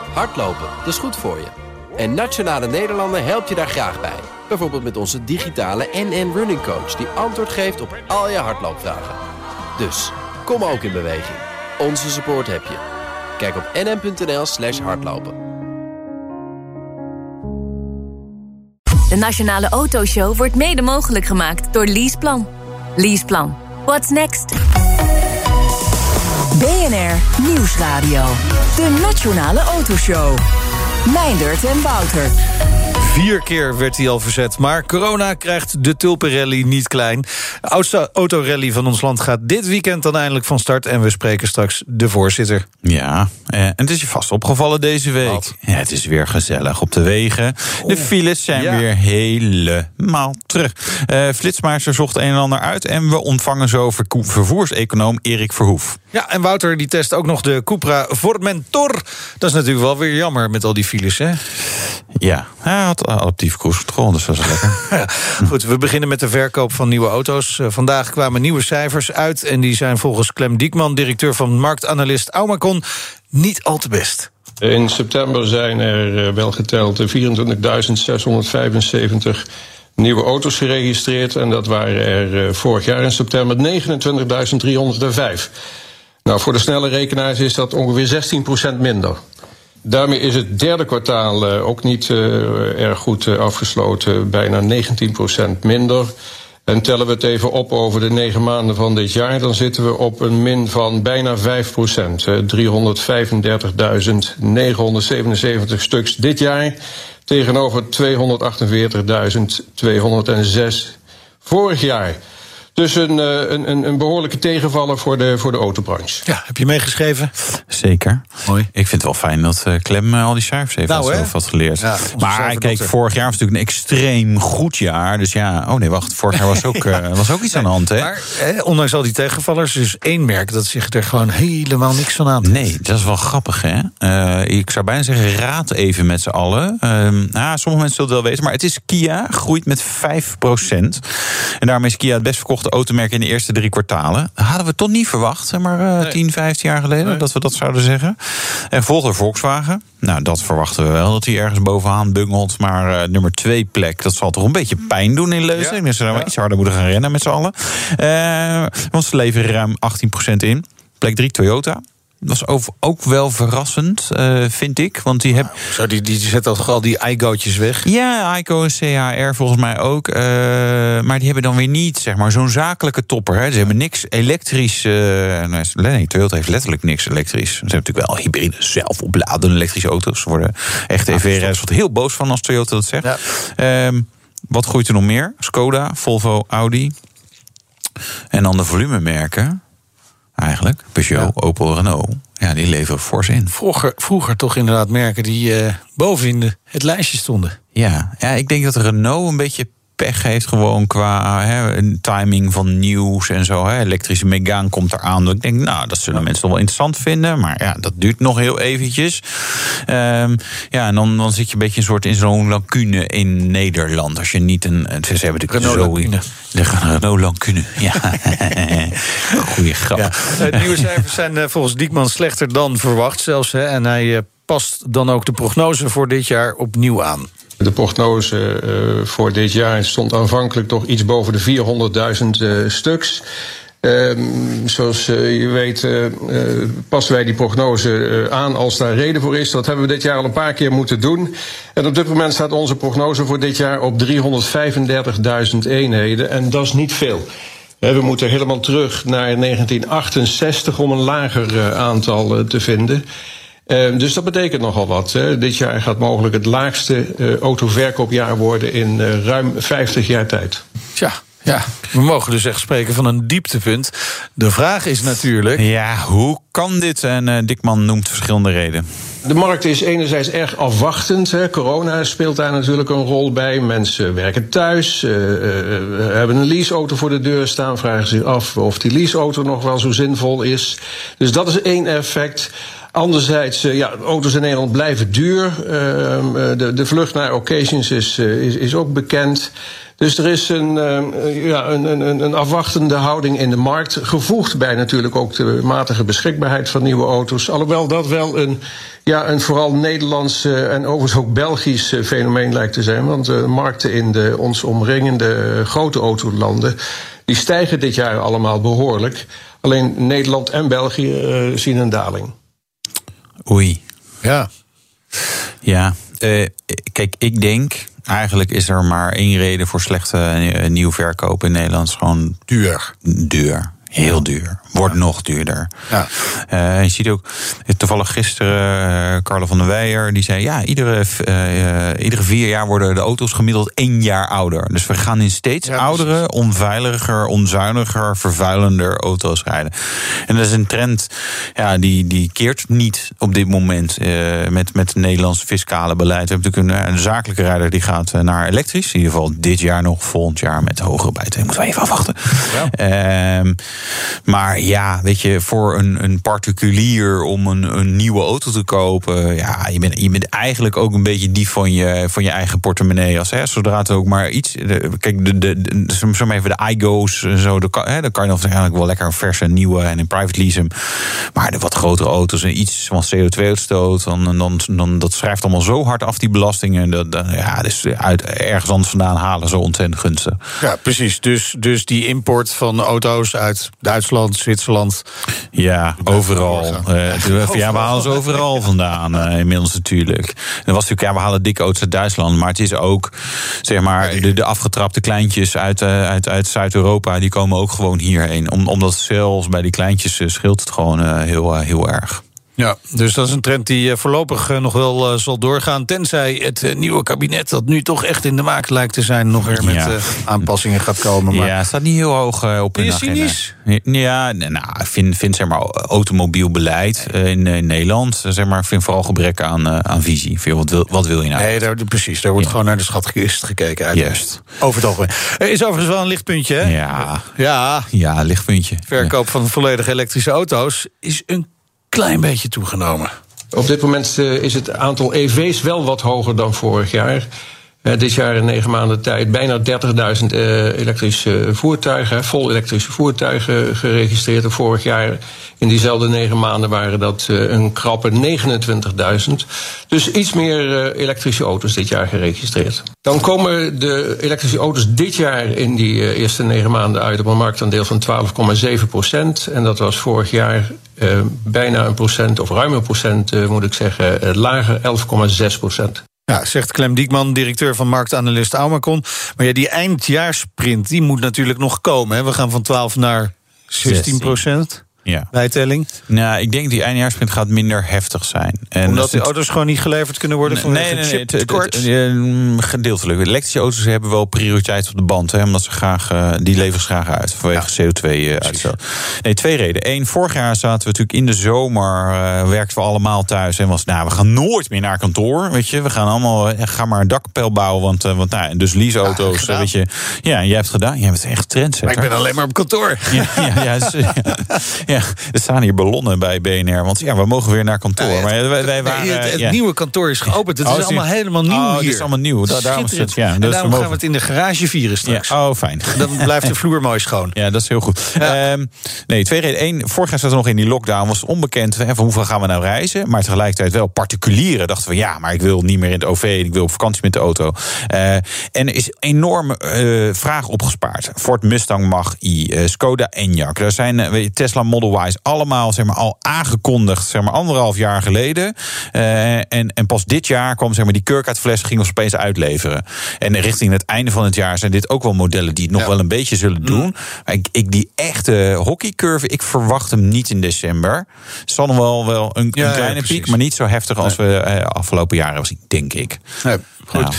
Hardlopen, dat is goed voor je. En Nationale Nederlanden helpt je daar graag bij. Bijvoorbeeld met onze digitale NN Running Coach... die antwoord geeft op al je hardloopvragen. Dus, kom ook in beweging. Onze support heb je. Kijk op nn.nl/hardlopen. De Nationale Autoshow wordt mede mogelijk gemaakt door Leaseplan. Leaseplan. What's next? BNR Nieuwsradio. De Nationale Autoshow. Meindert en Wouter. 4 keer werd hij al verzet, maar corona krijgt de tulpenrally niet klein. De oudste autorally van ons land gaat dit weekend dan eindelijk van start... en we spreken straks de voorzitter. Ja, en het is je vast opgevallen deze week. Ja, het is weer gezellig op de wegen. De files zijn weer helemaal terug. Flitsmeister zocht een en ander uit... en we ontvangen zo vervoerseconoom Erik Verhoef. Ja, en Wouter die test ook nog de Cupra Formentor. Dat is natuurlijk wel weer jammer met al die files, hè? Ja, hij had adaptief cruise control, dus dat is lekker. Ja, goed, we beginnen met de verkoop van nieuwe auto's. Vandaag kwamen nieuwe cijfers uit... en die zijn volgens Clem Diekman, directeur van marktanalist Aumacon... niet al te best. In september zijn er wel geteld 24.675 nieuwe auto's geregistreerd... en dat waren er vorig jaar in september 29.305. Nou, voor de snelle rekenaars is dat ongeveer 16% minder. Daarmee is het derde kwartaal ook niet erg goed afgesloten. Bijna 19% minder. En tellen we het even op over de 9 maanden van dit jaar... dan zitten we op een min van bijna 5%. 335.977 stuks dit jaar... tegenover 248.206 vorig jaar. Dus een behoorlijke tegenvaller voor de autobranche. Ja, heb je meegeschreven? Zeker. Mooi. Ik vind het wel fijn dat Clem al die cijfers heeft zelf wat geleerd. Ja, maar kijk, vorig jaar was natuurlijk een extreem goed jaar. Dus ja, vorig jaar was ook iets aan de hand. Hè? Maar ondanks al die tegenvallers is één merk dat zich er gewoon helemaal niks van aan. Nee, dat is wel grappig, hè? Ik zou bijna zeggen, raad even met z'n allen. Sommige mensen zullen het wel weten, maar het is Kia, groeit met 5%. En daarmee is Kia het best verkochte automerk in de eerste 3 kwartalen. Hadden we toch niet verwacht, maar 10, 15 jaar geleden, dat we dat zouden zeggen. En volgt er Volkswagen. Nou, dat verwachten we wel, dat hij ergens bovenaan bungelt. Maar nummer 2 plek, dat zal toch een beetje pijn doen in Leusden. Ik denk dat ze nou iets harder moeten gaan rennen met z'n allen. Want ze leveren ruim 18% in. Plek 3, Toyota. Dat was ook wel verrassend, vind ik. Want die zet toch al die iGo'tjes weg? Ja, iGo en CHR volgens mij ook. Maar die hebben dan weer niet, zeg maar, zo'n zakelijke topper. Hè. Ze hebben niks elektrisch. Nee, Toyota heeft letterlijk niks elektrisch. Ze hebben natuurlijk wel hybride, zelfopladende elektrische auto's. Ze worden echt EV-rijders wat heel boos van als Toyota dat zegt. Ja. Wat groeit er nog meer? Skoda, Volvo, Audi. En dan de volumemerken. Eigenlijk, Peugeot, Opel, Renault. Ja, die leveren fors in. Vroeger toch inderdaad merken die bovenin het lijstje stonden. Ja, ik denk dat Renault een beetje pech heeft gewoon qua timing van nieuws en zo. Elektrische Megane komt eraan. Ik denk, dat zullen mensen toch wel interessant vinden. Maar ja, dat duurt nog heel eventjes. En dan zit je een beetje in zo'n lacune in Nederland. Als je niet ze hebben de Renault lacune. Ja, goeie grap. Ja. De nieuwe cijfers zijn volgens Diekman slechter dan verwacht zelfs. En hij past dan ook de prognose voor dit jaar opnieuw aan. De prognose voor dit jaar stond aanvankelijk toch iets boven de 400.000 stuks. Zoals je weet passen wij die prognose aan als daar reden voor is. Dat hebben we dit jaar al een paar keer moeten doen. En op dit moment staat onze prognose voor dit jaar op 335.000 eenheden. En dat is niet veel. We moeten helemaal terug naar 1968 om een lager aantal te vinden. Dus dat betekent nogal wat. Dit jaar gaat mogelijk het laagste autoverkoopjaar worden in ruim 50 jaar tijd. Tja. Ja, we mogen dus echt spreken van een dieptepunt. De vraag is natuurlijk... Ja, hoe kan dit? En Diekman noemt verschillende redenen. De markt is enerzijds erg afwachtend. Corona speelt daar natuurlijk een rol bij. Mensen werken thuis, hebben een leaseauto voor de deur staan, vragen zich af of die leaseauto nog wel zo zinvol is. Dus dat is één effect. Anderzijds, auto's in Nederland blijven duur. De vlucht naar occasions is ook bekend. Dus er is een afwachtende houding in de markt, gevoegd bij natuurlijk ook de matige beschikbaarheid van nieuwe auto's. Alhoewel dat wel een vooral Nederlands en overigens ook Belgisch fenomeen lijkt te zijn. Want de markten in de ons omringende grote autolanden, die stijgen dit jaar allemaal behoorlijk. Alleen Nederland en België zien een daling. Oei. Ja. Kijk, ik denk, eigenlijk is er maar één reden voor slechte nieuw verkoop in Nederland. Gewoon duur. Heel duur. Wordt nog duurder. Ja. Je ziet ook, toevallig gisteren, Carlo van der Weijer, die zei, ja, iedere 4 jaar worden de auto's gemiddeld 1 jaar ouder. Dus we gaan in steeds oudere, onveiliger, onzuiniger, vervuilender auto's rijden. En dat is een trend, die keert niet op dit moment met het Nederlandse fiscale beleid. We hebben natuurlijk een zakelijke rijder die gaat naar elektrisch. In ieder geval dit jaar nog, volgend jaar met hogere bijtelling. Moeten we even afwachten. Ja. Maar ja, weet je, voor een particulier om een nieuwe auto te kopen, je bent eigenlijk ook een beetje dief van je eigen portemonnee. Zodra het ook maar iets. Kijk, zo even de iGo's en zo, dan kan je dan eigenlijk wel lekker een verse nieuwe en in private leasen. Maar de wat grotere auto's en iets van CO2-uitstoot, dan dat schrijft allemaal zo hard af, die belastingen. Dus ergens anders vandaan halen zo ontzettend gunstig. Ja, precies. Dus die import van auto's uit Duitsland, Zwitserland. Ja, overal. We halen ze overal vandaan inmiddels natuurlijk. Er was natuurlijk, we halen dikke auto's uit Duitsland, maar het is ook, zeg maar, de afgetrapte kleintjes uit Zuid-Europa, die komen ook gewoon hierheen. Omdat zelfs bij die kleintjes scheelt het gewoon heel erg. Ja, dus dat is een trend die voorlopig nog wel zal doorgaan. Tenzij het nieuwe kabinet, dat nu toch echt in de maak lijkt te zijn, nog weer met aanpassingen gaat komen. Maar het staat niet heel hoog op hun agenda. Ja, ik vind zeg maar, automobiel beleid in Nederland, zeg maar, ik vind vooral gebrek aan visie. Wat wil je nou? Nee, precies. Daar wordt gewoon naar de schatkist gekeken. Juist. Over het algemeen. Er is overigens wel een lichtpuntje, hè? Ja, lichtpuntje. Verkoop van volledige elektrische auto's is een klein beetje toegenomen. Op dit moment is het aantal EV's wel wat hoger dan vorig jaar. Dit jaar in 9 maanden tijd bijna 30.000 elektrische voertuigen, vol elektrische voertuigen geregistreerd. En vorig jaar in diezelfde 9 maanden waren dat een krappe 29.000. Dus iets meer elektrische auto's dit jaar geregistreerd. Dan komen de elektrische auto's dit jaar in die eerste 9 maanden uit op een marktaandeel van 12,7%. En dat was vorig jaar bijna 1%, of ruim 1%, moet ik zeggen, lager, 11,6%. Ja, zegt Clem Diekman, directeur van marktanalist Aumakon. Maar die eindjaarsprint, die moet natuurlijk nog komen. Hè? We gaan van 12 naar 16%. Ja. Bijtelling? Nou, ik denk die eindjaarsprint gaat minder heftig zijn. En omdat die auto's gewoon niet geleverd kunnen worden vanwege het chiptekort? Gedeeltelijk. Elektrische auto's hebben wel prioriteit op de band. Omdat ze die leveren graag uit vanwege CO2-uitstoot. Nee, 2 redenen. 1, vorig jaar zaten we natuurlijk in de zomer, werkten we allemaal thuis. En we gaan nooit meer naar kantoor. Weet je, we gaan allemaal, ga maar een dakpel bouwen. Want dus leaseauto's, weet je. Ja, jij hebt het gedaan. Jij bent echt trendsetter. Maar ik ben alleen maar op kantoor. Ja, er staan hier ballonnen bij BNR, want we mogen weer naar kantoor. Ja, maar wij waren, het nieuwe kantoor is geopend. Het is allemaal helemaal nieuw hier. Het is allemaal nieuw. Daarom en daarom gaan we het in de garage vieren straks. Ja, fijn. Dan blijft de vloer mooi schoon. Ja, dat is heel goed. Ja. 2 redenen. 1, vorig jaar zaten we nog in die lockdown. Was het onbekend van hoeveel gaan we nou reizen. Maar tegelijkertijd wel particulieren. Dachten we, maar ik wil niet meer in het OV. Ik wil op vakantie met de auto. En er is enorme vraag opgespaard. Ford Mustang Mach-E, Skoda Enyaq. Daar zijn Tesla Model Y allemaal al aangekondigd, 1,5 jaar geleden. En pas dit jaar kwam die kurk uit de fles, ging ons opeens uitleveren. En richting het einde van het jaar zijn dit ook wel modellen die het nog wel een beetje zullen doen. Maar die echte hockeycurve, ik verwacht hem niet in december. Het zal nog wel een kleine piek, maar niet zo heftig als we afgelopen jaren hebben gezien, denk ik. Nee. Goed.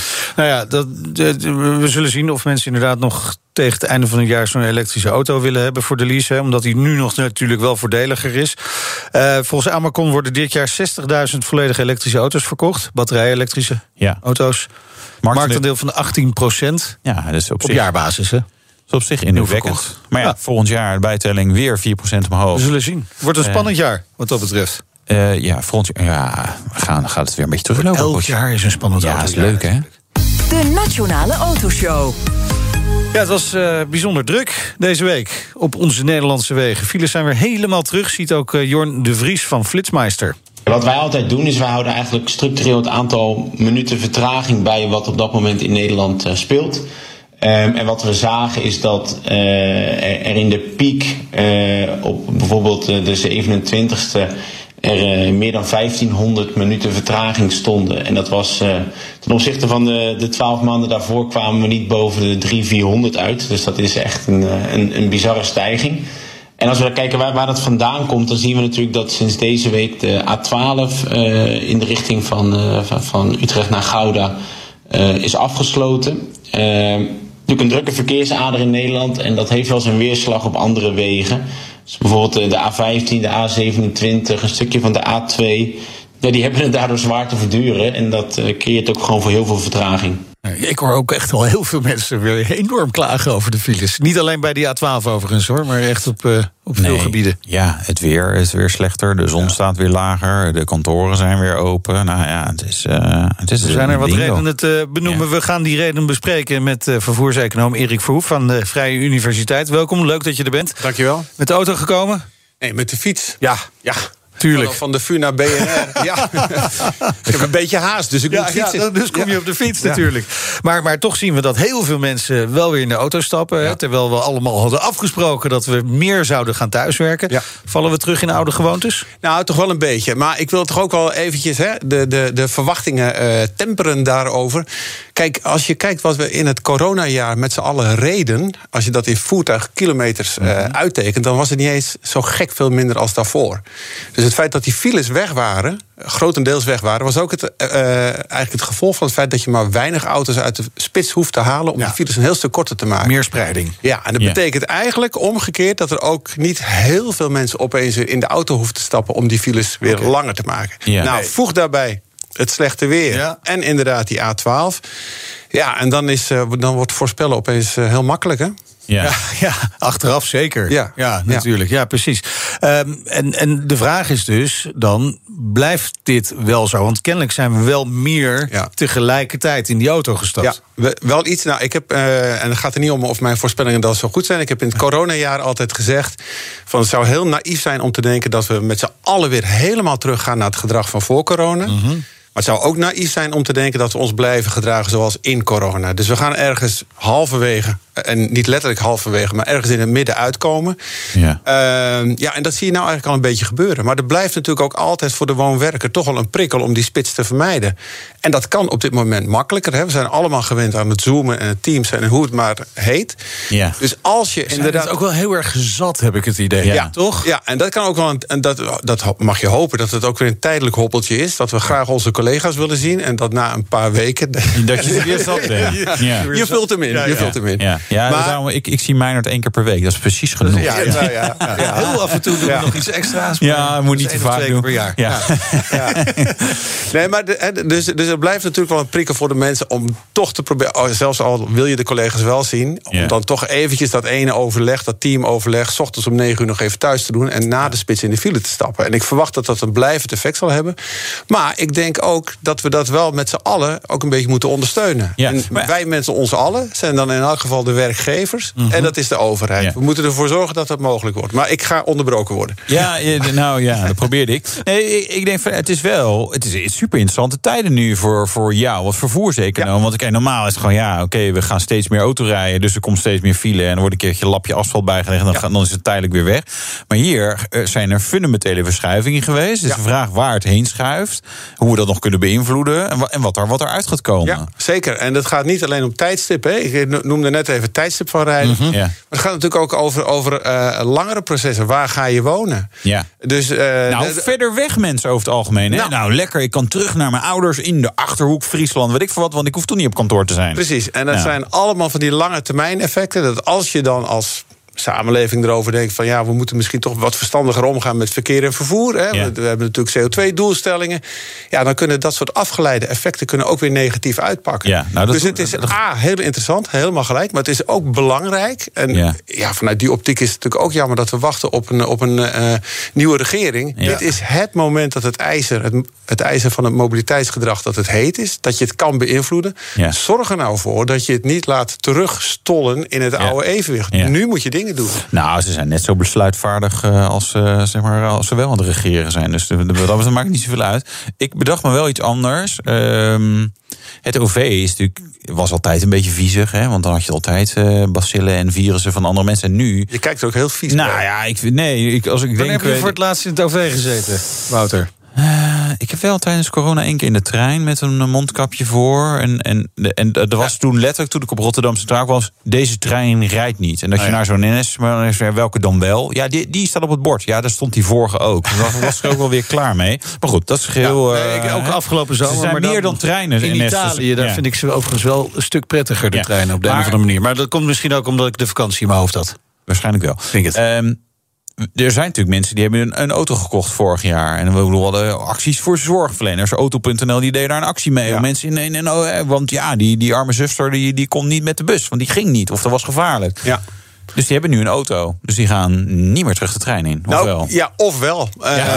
We zullen zien of mensen inderdaad nog tegen het einde van het jaar zo'n elektrische auto willen hebben voor de lease. Hè, omdat die nu nog natuurlijk wel voordeliger is. Volgens Aumakon worden dit jaar 60.000 volledige elektrische auto's verkocht. Batterij-elektrische auto's. Marktaandeel van 18%. Ja, dat is op jaarbasis, hè? Dat is op zich indrukwekkend. Maar volgend jaar de bijtelling weer 4% omhoog. We zullen zien. Wordt een spannend jaar wat dat betreft. Volgend jaar gaat het weer een beetje teruglopen. Elk jaar is een spannend jaar. Ja, dat is leuk, hè? De Nationale Autoshow. Ja, het was bijzonder druk deze week op onze Nederlandse wegen. Files zijn weer helemaal terug, ziet ook Jorn de Vries van Flitsmeister. Wat wij altijd doen is, wij houden eigenlijk structureel het aantal minuten vertraging bij wat op dat moment in Nederland speelt. En wat we zagen is dat er in de piek op bijvoorbeeld de 27e er meer dan 1500 minuten vertraging stonden. En dat was ten opzichte van de 12 maanden daarvoor kwamen we niet boven de 300-400 uit. Dus dat is echt een bizarre stijging. En als we dan kijken waar dat vandaan komt, dan zien we natuurlijk dat sinds deze week de A12 in de richting van Utrecht naar Gouda is afgesloten. Natuurlijk een drukke verkeersader in Nederland en dat heeft wel zijn weerslag op andere wegen. Dus bijvoorbeeld de A15, de A27, een stukje van de A2. Ja, die hebben het daardoor zwaar te verduren en dat creëert ook gewoon voor heel veel vertraging. Ik hoor ook echt wel heel veel mensen weer enorm klagen over de files. Niet alleen bij die A12 overigens hoor, maar echt op veel gebieden. Ja, het weer is weer slechter, de zon staat weer lager, de kantoren zijn weer open. Nou ja, het is er zijn er wat redenen te benoemen. Ja. We gaan die redenen bespreken met vervoerseconoom Erik Verhoef van de Vrije Universiteit. Welkom, leuk dat je er bent. Dankjewel. Met de auto gekomen? Nee, met de fiets. Ja. Tuurlijk. Van de VU naar BNR. Ja. Ik heb een beetje haast, dus ik moet fietsen. Ja, dus kom je op de fiets natuurlijk. Maar toch zien we dat heel veel mensen wel weer in de auto stappen. Ja. Terwijl we allemaal hadden afgesproken dat we meer zouden gaan thuiswerken. Ja. Vallen we terug in oude gewoontes? Nou, toch wel een beetje. Maar ik wil toch ook wel eventjes de verwachtingen temperen daarover. Kijk, als je kijkt wat we in het coronajaar met z'n allen reden, als je dat in voertuigkilometers uittekent, dan was het niet eens zo gek veel minder als daarvoor. Dus het feit dat die files weg waren, grotendeels weg waren, was ook eigenlijk het gevolg van het feit dat je maar weinig auto's uit de spits hoeft te halen om die files een heel stuk korter te maken. Meer spreiding. Ja, en dat betekent eigenlijk omgekeerd dat er ook niet heel veel mensen opeens in de auto hoeven te stappen om die files weer langer te maken. Ja. Nou, voeg daarbij het slechte weer en inderdaad die A12. Ja, en dan wordt voorspellen opeens heel makkelijk, hè? Ja, achteraf zeker. Ja, natuurlijk. Ja, precies. En de vraag is dus dan, blijft dit wel zo? Want kennelijk zijn we wel meer tegelijkertijd in die auto gestapt. Ja, wel iets. Nou, ik heb, en het gaat er niet om of mijn voorspellingen dan zo goed zijn. Ik heb in het coronajaar altijd gezegd van het zou heel naïef zijn om te denken dat we met z'n allen weer helemaal teruggaan naar het gedrag van voor corona. Maar het zou ook naïef zijn om te denken dat we ons blijven gedragen zoals in corona. Dus we gaan ergens halverwege, en niet letterlijk halverwege, maar ergens in het midden uitkomen. Ja, en dat zie je nou eigenlijk al een beetje gebeuren. Maar er blijft natuurlijk ook altijd voor de woonwerker toch wel een prikkel om die spits te vermijden. En dat kan op dit moment makkelijker. Hè. We zijn allemaal gewend aan het zoomen en het Teams en hoe het maar heet. Ja. Dus als je inderdaad ook wel heel erg zat, heb ik het idee. Ja, toch? Ja, en dat kan ook wel dat mag je hopen dat het ook weer een tijdelijk hobbeltje is. Dat we graag onze collega's willen zien en dat na een paar weken dat je weer zat bent. Je vult hem in. Je vult hem in. Ja, maar daarom, ik zie Meijnerd 1 keer per week. Dat is precies genoeg. Heel af en toe doen we nog iets extra's. Ja, moet niet te vaak doen. Per jaar. Nee, maar dus er blijft natuurlijk wel een prikkel voor de mensen om toch te proberen, zelfs al wil je de collega's wel zien, om dan toch eventjes dat ene overleg, dat teamoverleg, 's ochtends om 9 uur nog even thuis te doen en na de spits in de file te stappen. En ik verwacht dat dat een blijvend effect zal hebben. Maar ik denk ook dat we dat wel met z'n allen ook een beetje moeten ondersteunen. Ja, en wij mensen ons allen zijn dan in elk geval de werkgevers. En dat is de overheid. Ja. We moeten ervoor zorgen dat dat mogelijk wordt. Maar ik ga onderbroken worden. Ja, dat probeerde ik. Nee, ik denk, het is super interessante tijden nu voor jou als vervoerseconoom. Want normaal is het gewoon, we gaan steeds meer autorijden, dus er komt steeds meer file en er wordt een keertje een lapje asfalt bijgelegd en dan is het tijdelijk weer weg. Maar hier zijn er fundamentele verschuivingen geweest. Dus de vraag waar het heen schuift, hoe we dat nog kunnen beïnvloeden en wat er uit gaat komen. Ja, zeker. En dat gaat niet alleen om tijdstip. Hè. Ik noemde net even tijdstip van rijden. Maar het gaat natuurlijk ook over langere processen. Waar ga je wonen? Ja. Dus, verder weg mensen over het algemeen. Hè? Nou, lekker. Ik kan terug naar mijn ouders in de Achterhoek, Friesland, weet ik veel wat, want ik hoef toch niet op kantoor te zijn. Precies. En dat zijn allemaal van die lange termijn effecten. Dat als je dan als samenleving erover denkt van we moeten misschien toch wat verstandiger omgaan met verkeer en vervoer. Hè. Ja. We hebben natuurlijk CO2-doelstellingen. Ja, dan kunnen dat soort afgeleide effecten ook weer negatief uitpakken. Ja, nou, dus het is heel interessant, helemaal gelijk, maar het is ook belangrijk. En vanuit die optiek is het natuurlijk ook jammer dat we wachten op een nieuwe regering. Ja. Dit is het moment dat het ijzer van het mobiliteitsgedrag dat het heet is, dat je het kan beïnvloeden. Ja. Zorg er nou voor dat je het niet laat terugstollen in het oude evenwicht. Ja. Nu moet je dingen doen. Nou, ze zijn net zo besluitvaardig als ze wel aan het regeren zijn. Dus dat maakt niet zoveel uit. Ik bedacht me wel iets anders. Het OV was altijd een beetje viezig, hè? Want dan had je altijd bacillen en virussen van andere mensen. En nu... Je kijkt er ook heel vies bij. Wanneer heb je voor het laatst in het OV gezeten, Wouter? Ik heb wel tijdens corona 1 keer in de trein met een mondkapje voor. En er was toen letterlijk, toen ik op Rotterdam Centraal was, deze trein rijdt niet. En dat je naar zo'n NS, welke dan wel? Ja, die staat op het bord. Ja, daar stond die vorige ook. Daar was er ook wel weer klaar mee. Maar goed, dat is geheel... ook afgelopen zomer. Ze zijn meer dan treinen. In Italië, daar vind ik ze overigens wel een stuk prettiger, de treinen, op de een of andere manier. Maar dat komt misschien ook omdat ik de vakantie in mijn hoofd had. Waarschijnlijk wel. Vind ik het. Er zijn natuurlijk mensen die hebben een auto gekocht vorig jaar. En we hadden acties voor zorgverleners. Auto.nl die deed daar een actie mee. Ja. Mensen want die arme zuster die kon niet met de bus. Want die ging niet. Of dat was gevaarlijk. Ja. Dus die hebben nu een auto. Dus die gaan niet meer terug de trein in. Ofwel? Ja, ofwel.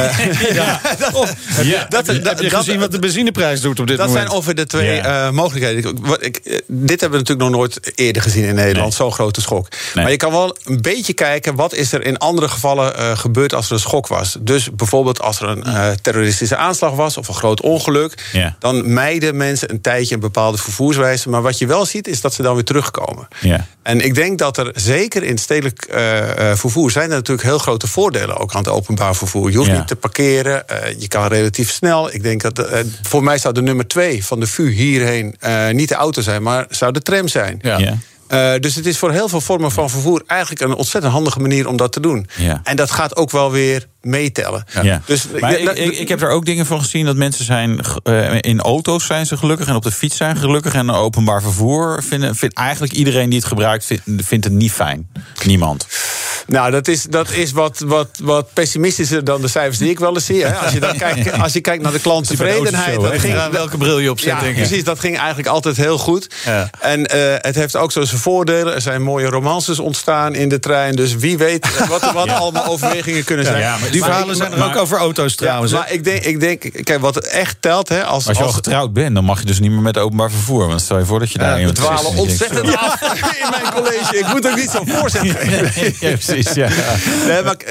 Heb je gezien wat de benzineprijs doet op dit moment? Dat zijn ongeveer de twee mogelijkheden. Dit hebben we natuurlijk nog nooit eerder gezien in Nederland. Nee. Zo'n grote schok. Nee. Maar je kan wel een beetje kijken, wat is er in andere gevallen gebeurd als er een schok was. Dus bijvoorbeeld als er een terroristische aanslag was of een groot ongeluk. Ja. Dan mijden mensen een tijdje een bepaalde vervoerswijze. Maar wat je wel ziet, is dat ze dan weer terugkomen. Ja. En ik denk dat er zeker in het stedelijk vervoer zijn er natuurlijk heel grote voordelen ook aan het openbaar vervoer. Je hoeft niet te parkeren, je kan relatief snel. Ik denk dat voor mij zou de nummer 2 van de VU hierheen niet de auto zijn, maar zou de tram zijn. Ja. Ja. Dus het is voor heel veel vormen van vervoer eigenlijk een ontzettend handige manier om dat te doen. Ja. En dat gaat ook wel weer meetellen. Ja. Dus, maar ik heb er ook dingen van gezien dat mensen zijn in auto's zijn ze gelukkig en op de fiets zijn gelukkig en openbaar vervoer vindt eigenlijk iedereen die het gebruikt vindt het niet fijn. Niemand. Nou, dat is wat pessimistischer dan de cijfers die ik wel eens zie. Hè. Als je kijkt naar de klanttevredenheid. Welke bril je opzet, denk ik. Precies, dat ging eigenlijk altijd heel goed. Ja. En het heeft ook zo zijn voordelen. Er zijn mooie romances ontstaan in de trein. Dus wie weet wat allemaal overwegingen kunnen zijn. Ja, die verhalen zijn er ook over auto's trouwens. Maar ik denk, kijk, wat echt telt. Hè, als je al getrouwd bent, dan mag je dus niet meer met openbaar vervoer. Want stel je voor dat je daar... we dwalen ontzettend af in mijn college. Ik moet ook niet zo voorzetten. Precies, ja. Nee, maar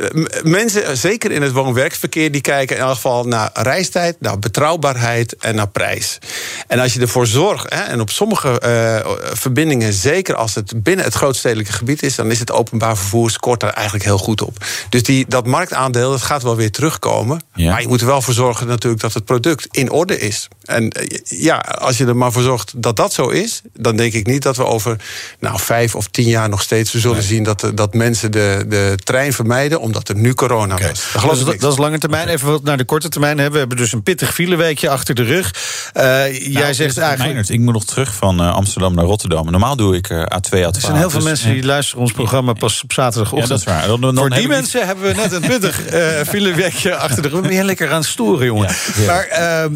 mensen, zeker in het woon-werkverkeer, die kijken in elk geval naar reistijd, naar betrouwbaarheid en naar prijs. En als je ervoor zorgt, en op sommige verbindingen, zeker als het binnen het grootstedelijke gebied is, dan is het openbaar vervoer scoort daar eigenlijk heel goed op. Dus dat marktaandeel, dat gaat wel weer terugkomen. Ja. Maar je moet er wel voor zorgen natuurlijk dat het product in orde is. En als je er maar voor zorgt dat dat zo is, dan denk ik niet dat we over 5 of 10 jaar nog steeds zullen zien dat mensen de trein vermijden omdat er nu corona was. Dat is lange termijn. Even wat naar de korte termijn hebben. We hebben dus een pittig fileweekje achter de rug. Jij zegt eigenlijk... Ik moet nog terug van Amsterdam naar Rotterdam. Normaal doe ik A2, A12. Er zijn heel veel mensen die luisteren ons programma pas op zaterdagochtend. Ja, dat is waar. Voor die mensen hebben we net een pittig fileweekje achter de rug. Ben je lekker aan het storen, jongen. Ja. Maar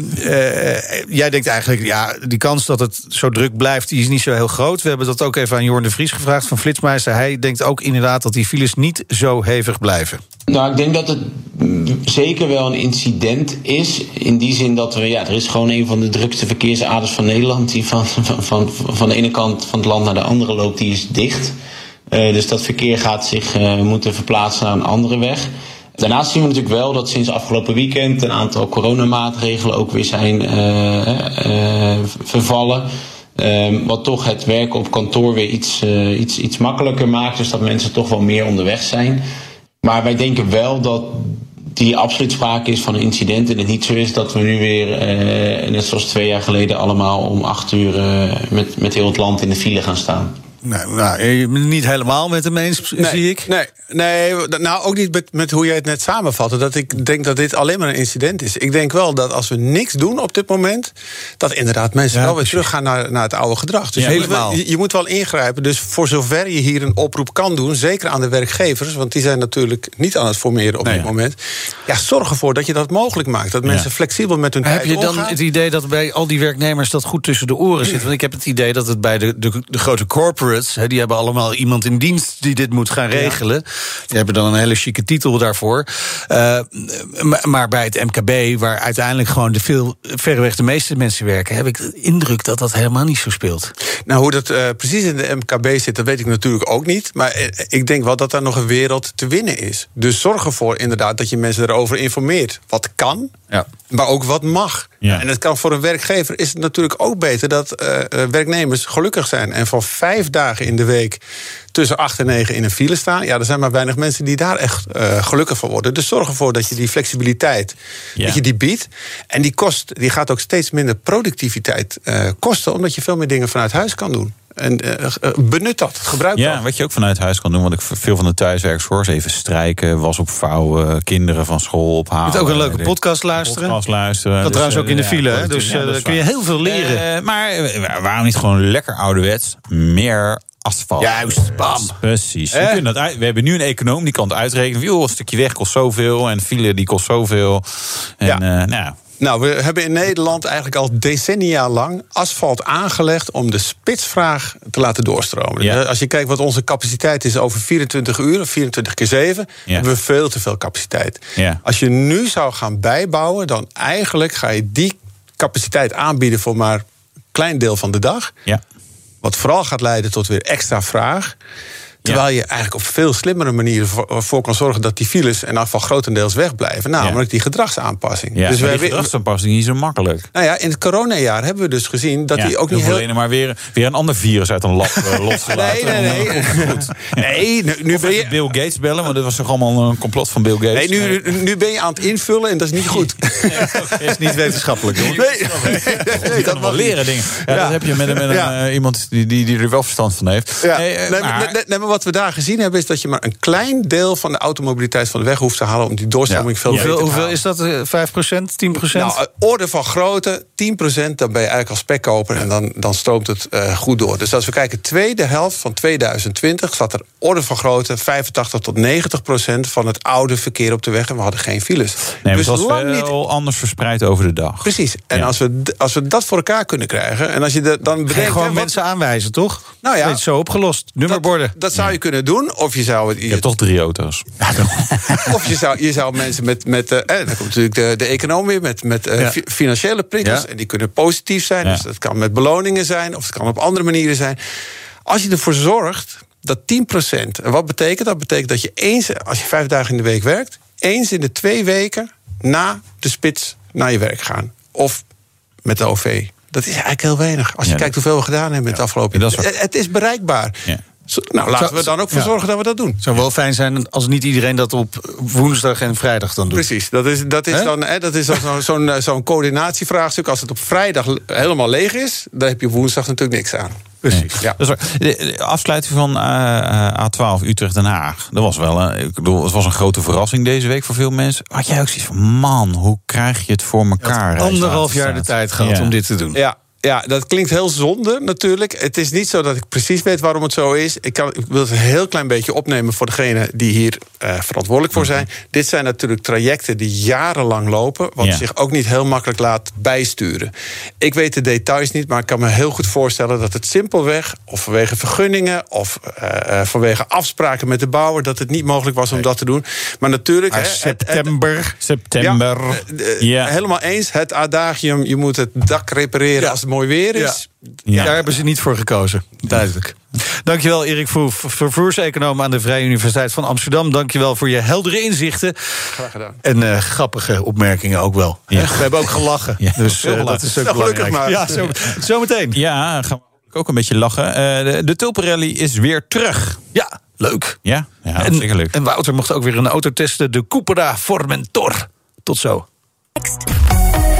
jij denkt eigenlijk, die kans dat het zo druk blijft, die is niet zo heel groot. We hebben dat ook even aan Jorn de Vries gevraagd van Flitsmeister. Hij denkt ook inderdaad dat die files niet zo hevig blijven. Nou, ik denk dat het zeker wel een incident is. In die zin dat er is gewoon een van de drukste verkeersaders van Nederland, die van de ene kant van het land naar de andere loopt, die is dicht. Dus dat verkeer gaat zich moeten verplaatsen naar een andere weg. Daarnaast zien we natuurlijk wel dat sinds afgelopen weekend een aantal coronamaatregelen ook weer zijn vervallen. Wat toch het werken op kantoor weer iets makkelijker maakt. Dus dat mensen toch wel meer onderweg zijn. Maar wij denken wel dat die absoluut sprake is van een incident. En het niet zo is dat we nu weer, net zoals 2 jaar geleden, allemaal om 8 uur met heel het land in de file gaan staan. Niet helemaal met hem eens, zie ik. Nee, nou ook niet met hoe jij het net samenvatte. Dat ik denk dat dit alleen maar een incident is. Ik denk wel dat als we niks doen op dit moment, dat inderdaad mensen wel weer teruggaan naar het oude gedrag. Dus je moet wel ingrijpen. Dus voor zover je hier een oproep kan doen, zeker aan de werkgevers, want die zijn natuurlijk niet aan het formeren op dit moment. Ja, zorg ervoor dat je dat mogelijk maakt. Dat mensen flexibel met hun tijd omgaan. Heb je dan het idee dat bij al die werknemers dat goed tussen de oren zit? Want ik heb het idee dat het bij de grote corporates, die hebben allemaal iemand in dienst die dit moet gaan regelen. Die hebben dan een hele chique titel daarvoor. Maar bij het MKB, waar uiteindelijk gewoon verreweg de meeste mensen werken, heb ik de indruk dat dat helemaal niet zo speelt. Nou, hoe dat precies in de MKB zit, dat weet ik natuurlijk ook niet. Maar ik denk wel dat daar nog een wereld te winnen is. Dus zorg ervoor inderdaad dat je mensen erover informeert. Wat kan, maar ook wat mag. Ja. En het kan voor een werkgever is het natuurlijk ook beter dat werknemers gelukkig zijn. En van 5 dagen in de week tussen 8 en 9 in een file staan. Ja, er zijn maar weinig mensen die daar echt gelukkig van worden. Dus zorg ervoor dat je die flexibiliteit dat je die biedt. En die gaat ook steeds minder productiviteit kosten, omdat je veel meer dingen vanuit huis kan doen. En benut dat, gebruik dat. Ja, wat je ook vanuit huis kan doen, want ik veel van de thuiswerkers hoor, even strijken, was opvouwen, kinderen van school ophalen. Je kunt ook een leuke podcast luisteren. Dat trouwens ook in de file, hè? Dus daar kun je heel veel leren. Maar waarom niet gewoon lekker ouderwets, meer asfalt? Juist, bam. Precies. We hebben nu een econoom die kan het uitrekenen. Joh, een stukje weg kost zoveel en file die kost zoveel. En Nou, we hebben in Nederland eigenlijk al decennia lang asfalt aangelegd om de spitsvraag te laten doorstromen. Ja. Als je kijkt wat onze capaciteit is over 24 uur, of 24 keer 7, hebben we veel te veel capaciteit. Ja. Als je nu zou gaan bijbouwen, dan eigenlijk ga je die capaciteit aanbieden voor maar een klein deel van de dag. Ja. Wat vooral gaat leiden tot weer extra vraag. Terwijl je eigenlijk op veel slimmere manieren voor kan zorgen dat die files in afval grotendeels wegblijven. Namelijk die gedragsaanpassing. Ja, dus die gedragsaanpassing is niet zo makkelijk. Nou ja, in het coronajaar hebben we dus gezien dat die ook niet heel... alleen maar weer een ander virus uit een lab losgelaten. Nee. Nu ben je... Bill Gates bellen, want dit was toch allemaal een complot van Bill Gates? Nee, nu ben je aan het invullen en dat is niet goed. Is niet wetenschappelijk. Je kan wel leren dingen. Dat heb je met iemand die er wel verstand van heeft. Maar wat we daar gezien hebben is dat je maar een klein deel van de automobiliteit van de weg hoeft te halen om die doorstroming veel beter te halen. Hoeveel is dat? 5%? 10%? Nou, orde van grootte, 10%, dan ben je eigenlijk als spekkoper en dan stroomt het goed door. Dus als we kijken, tweede helft van 2020 zat er orde van grootte 85 tot 90% van het oude verkeer op de weg en we hadden geen files. Nee, dus het was wel anders verspreid over de dag. Precies. En als we dat voor elkaar kunnen krijgen en als je dan bedenkt, gewoon mensen aanwijzen, toch? Nou ja, het zo opgelost. Nummerborden. Dat zou je kunnen doen. Of je zou het. Je hebt toch 3 auto's. Of je zou mensen met dan komt natuurlijk de econoom weer met financiële prikkels. En die kunnen positief zijn. Dus dat kan met beloningen zijn. Of het kan op andere manieren zijn. Als je ervoor zorgt dat 10%. En wat betekent dat? Betekent dat je als je 5 dagen in de week werkt, eens in de 2 weken na de spits naar je werk gaan. Of met de OV. Dat is eigenlijk heel weinig. Als je kijkt hoeveel we gedaan hebben in het afgelopen jaar. Het is bereikbaar. Ja. Nou, laten we dan ook voor zorgen dat we dat doen. Het zou wel fijn zijn als niet iedereen dat op woensdag en vrijdag dan doet. Precies, dat is dan zo'n coördinatievraagstuk. Als het op vrijdag helemaal leeg is, dan heb je op woensdag natuurlijk niks aan. Precies. Ja. De afsluiting van A12 Utrecht-Den Haag. Dat was wel het was een grote verrassing deze week voor veel mensen. Had jij ook zoiets van, man, hoe krijg je het voor elkaar? 1,5 jaar de tijd gehad om dit te doen. Ja, dat klinkt heel zonde natuurlijk. Het is niet zo dat ik precies weet waarom het zo is. Ik wil het een heel klein beetje opnemen voor degenen die hier verantwoordelijk voor zijn. Dit zijn natuurlijk trajecten die jarenlang lopen, wat zich ook niet heel makkelijk laat bijsturen. Ik weet de details niet, maar ik kan me heel goed voorstellen dat het simpelweg, of vanwege vergunningen, of vanwege afspraken met de bouwer, dat het niet mogelijk was om dat te doen. Maar natuurlijk... September. Helemaal eens. Het adagium, je moet het dak repareren als het mooi weer is. Ja. Daar hebben ze niet voor gekozen. Duidelijk. Dankjewel, Erik Foef, vervoerseconoom aan de Vrije Universiteit van Amsterdam. Dankjewel voor je heldere inzichten. Graag gedaan. En grappige opmerkingen ook wel. Ja. We hebben ook gelachen. Ja, dus dat is ook belangrijk. Maar. Ja, zo meteen. Ja, gaan we ook een beetje lachen. De Tulpenrally is weer terug. Ja, leuk. Ja, zeker leuk. En Wouter mocht ook weer een auto testen. De Cupra Formentor. Tot zo.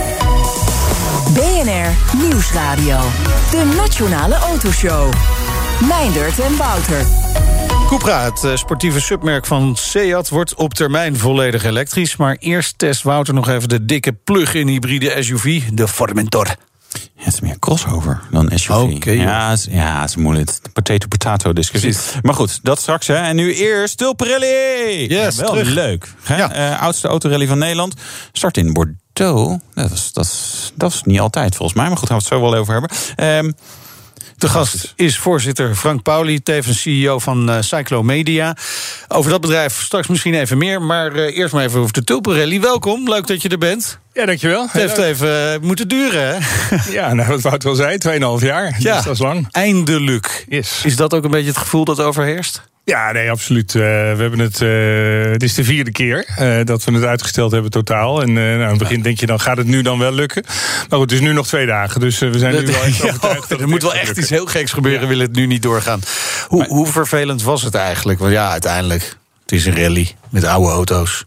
BNR Nieuwsradio. De Nationale Autoshow. Meindert en Wouter. Cupra, het sportieve submerk van Seat, wordt op termijn volledig elektrisch. Maar eerst test Wouter nog even de dikke plug-in hybride SUV, de Formentor. Ja, het is meer crossover dan SUV. Okay, het is moeilijk. Potato discussie. Maar goed, dat straks. Hè. En nu eerst Tulparelli. Yes, wel terug. leuk. Hè? Oudste autorally van Nederland. Start in Bordeaux. Dat is niet altijd volgens mij. Maar goed, gaan we het zo wel over hebben. De gast is voorzitter Frank Pauli, tevens CEO van Cyclomedia. Over dat bedrijf straks misschien even meer. Maar eerst maar even over de Tulparelli. Welkom, leuk dat je er bent. Ja, dankjewel. Het heeft even moeten duren, hè? Ja, nou, wat Wouter al zei, 2,5 jaar. Ja, dus dat is lang. Eindelijk. Yes. Is dat ook een beetje het gevoel dat overheerst? Ja, nee, absoluut. We hebben het is de 4e keer dat we het uitgesteld hebben totaal. En aan het begin denk je, dan gaat het nu dan wel lukken. Maar goed, het is nu nog 2 dagen. Dus we zijn nu wel echt overtuigd. Er moet wel echt iets heel geks gebeuren, wil het nu niet doorgaan. Hoe vervelend was het eigenlijk? Want ja, uiteindelijk, het is een rally met oude auto's.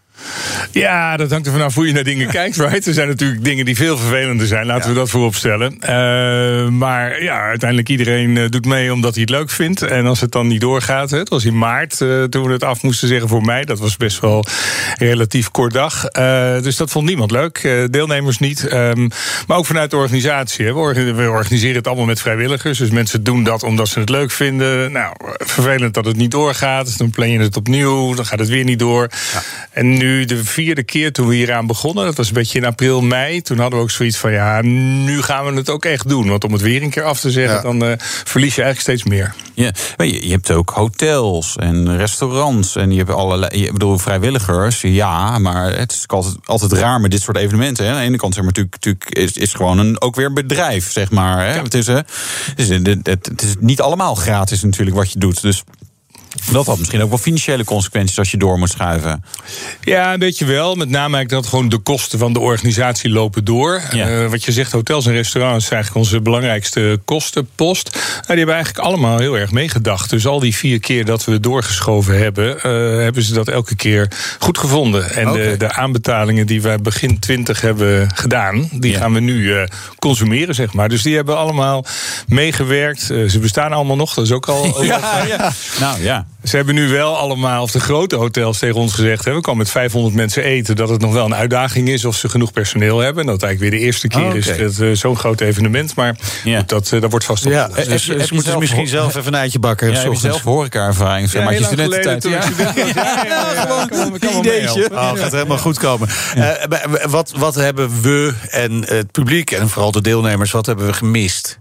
Ja, dat hangt er vanaf hoe je naar dingen kijkt, right? Er zijn natuurlijk dingen die veel vervelender zijn, laten we dat voorop stellen. Maar ja, uiteindelijk iedereen doet mee omdat hij het leuk vindt. En als het dan niet doorgaat, het was in maart toen we het af moesten zeggen voor mij. Dat was best wel een relatief kort dag. Dus dat vond niemand leuk, deelnemers niet. Maar ook vanuit de organisatie. Hè. We organiseren het allemaal met vrijwilligers. Dus mensen doen dat omdat ze het leuk vinden. Nou, vervelend dat het niet doorgaat. Dan plan je het opnieuw, dan gaat het weer niet door. Ja. En nu de 4e keer toen we hieraan begonnen, dat was een beetje in april, mei. Toen hadden we ook zoiets van, ja, nu gaan we het ook echt doen. Want om het weer een keer af te zeggen, dan verlies je eigenlijk steeds meer. Ja, maar je hebt ook hotels en restaurants. En je hebt allerlei, vrijwilligers, ja, maar het is altijd raar met dit soort evenementen. Hè. Aan de ene kant zeg maar, natuurlijk is gewoon ook weer een bedrijf, zeg maar. Hè. Ja. Het is niet allemaal gratis natuurlijk wat je doet. Dus dat had misschien ook wel financiële consequenties als je door moet schuiven. Ja, een beetje wel. Met name eigenlijk dat gewoon de kosten van de organisatie lopen door. Ja. Wat je zegt, hotels en restaurants is eigenlijk onze belangrijkste kostenpost. Die hebben eigenlijk allemaal heel erg meegedacht. Dus al die 4 keer dat we doorgeschoven hebben, hebben ze dat elke keer goed gevonden. En de aanbetalingen die wij begin 20 hebben gedaan, die gaan we nu consumeren, zeg maar. Dus die hebben allemaal meegewerkt. Ze bestaan allemaal nog, dat is ook al. Ja. Nou ja. Ze hebben nu wel allemaal, of de grote hotels tegen ons gezegd, we komen met 500 mensen eten, dat het nog wel een uitdaging is of ze genoeg personeel hebben. En dat het eigenlijk weer de eerste keer is dat zo'n groot evenement. Maar dat wordt vast op. Ja, dus ze moeten misschien zelf even een eitje bakken. Ja, heb je zelf horeca-ervaring? Ja, maar je studententijd. Gewoon een ideetje. Het gaat helemaal goed komen. Wat hebben we en het publiek en vooral de deelnemers, wat hebben we gemist?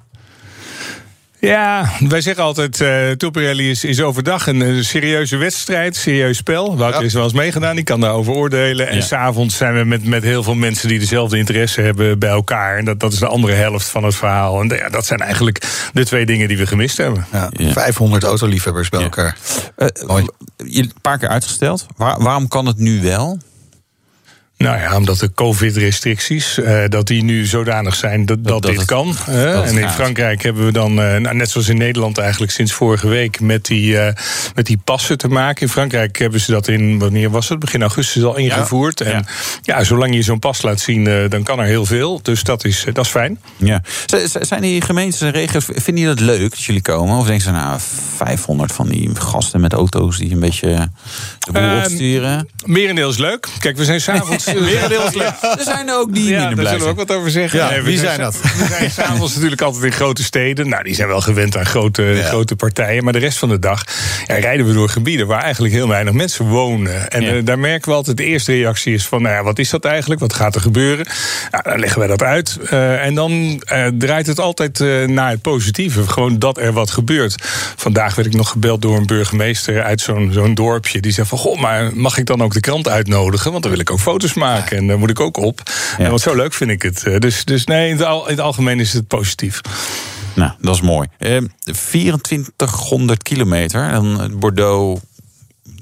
Ja, wij zeggen altijd, Tulparelli is overdag een serieuze wedstrijd, serieus spel. Wouter is wel eens meegedaan, die kan daarover oordelen. En s'avonds zijn we met heel veel mensen die dezelfde interesse hebben bij elkaar. En dat is de andere helft van het verhaal. En dat zijn eigenlijk de 2 dingen die we gemist hebben. Ja, 500 autoliefhebbers bij elkaar. Een paar keer uitgesteld. Waarom kan het nu wel? Nou ja, omdat de COVID-restricties, dat die nu zodanig zijn dat dit kan. En in Frankrijk hebben we dan, net zoals in Nederland eigenlijk sinds vorige week, met die passen te maken. In Frankrijk hebben ze dat wanneer was het? Begin augustus al ingevoerd. Ja. En ja, zolang je zo'n pas laat zien, dan kan er heel veel. Dus dat is fijn. Ja. Zijn die gemeentes en regio's, vinden jullie dat leuk dat jullie komen? Of denken ze, 500 van die gasten met auto's die een beetje de boel opsturen? Merendeel is leuk. Kijk, we zijn s'avonds. Er zijn er ook die minder blij. Daar zullen we ook wat over zeggen. Ja, wie zijn dat? We zijn s'avonds natuurlijk altijd in grote steden. Nou, die zijn wel gewend aan grote partijen. Maar de rest van de dag rijden we door gebieden waar eigenlijk heel weinig mensen wonen. En daar merken we altijd, de eerste reactie is van, wat is dat eigenlijk? Wat gaat er gebeuren? Nou, dan leggen wij dat uit. En dan draait het altijd naar het positieve. Gewoon dat er wat gebeurt. Vandaag werd ik nog gebeld door een burgemeester uit zo'n dorpje. Die zei van, goh, maar mag ik dan ook de krant uitnodigen? Want dan wil ik ook foto's maken en daar moet ik ook op. Ja. Want zo leuk vind ik het. Dus nee, in het algemeen is het positief. Nou, dat is mooi. 2400 kilometer. En Bordeaux